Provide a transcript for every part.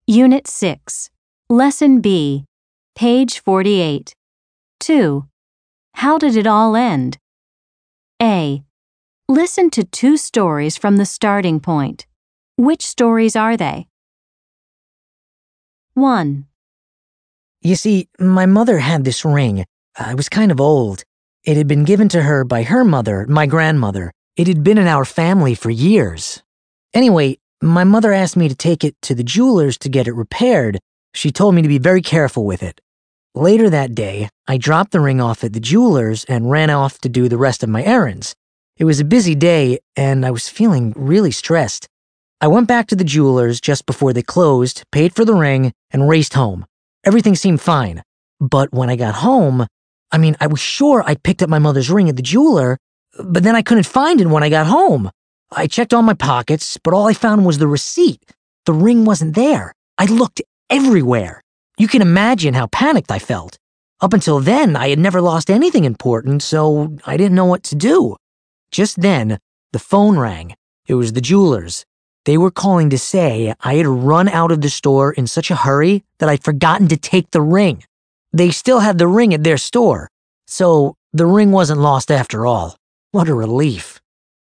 Unit 6, Lesson B, page 48. 2. How did it all end? A. Listen to 2 stories from the starting point. Which stories are they? 1. You see, my mother had this ring. I was kind of old. It had been given to her by her mother, my grandmother. It had been in our family for years. Anyway, my mother asked me to take it to the jeweler's to get it repaired. She told me to be very careful with it. Later that day, I dropped the ring off at the jeweler's and ran off to do the rest of my errands. It was a busy day, and I was feeling really stressed. I went back to the jeweler's just before they closed, paid for the ring, and raced home. Everything seemed fine. But when I got home, I was sure I'd picked up my mother's ring at the jeweler, but then I couldn't find it when I got home. I checked all my pockets, but all I found was the receipt. The ring wasn't there. I looked everywhere. You can imagine how panicked I felt. Up until then, I had never lost anything important, so I didn't know what to do. Just then, the phone rang. It was the jeweler's. They were calling to say I had run out of the store in such a hurry that I'd forgotten to take the ring. They still had the ring at their store, so the ring wasn't lost after all. What a relief.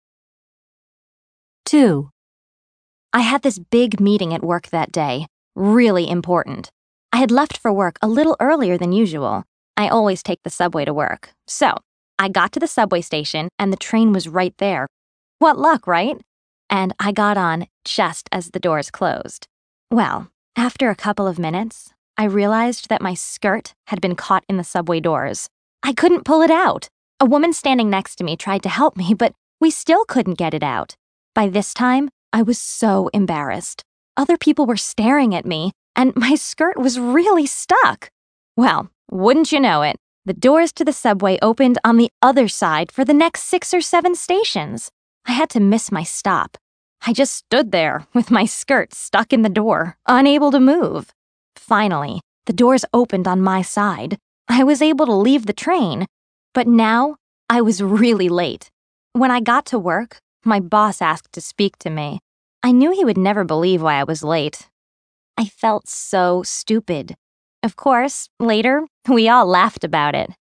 2. I had this big meeting at work that day. Really important. I had left for work a little earlier than usual. I always take the subway to work. So, I got to the subway station and the train was right there. What luck, right? And I got on just as the doors closed. Well, after a couple of minutes, I realized that my skirt had been caught in the subway doors. I couldn't pull it out. A woman standing next to me tried to help me, but we still couldn't get it out. By this time, I was so embarrassed. Other people were staring at me, and my skirt was really stuck. Well, wouldn't you know it, the doors to the subway opened on the other side for the next 6 or 7 stations. I had to miss my stop. I just stood there with my skirt stuck in the door, unable to move. Finally, the doors opened on my side. I was able to leave the train, but now I was really late. When I got to work, my boss asked to speak to me. I knew he would never believe why I was late. I felt so stupid. Of course, later, we all laughed about it.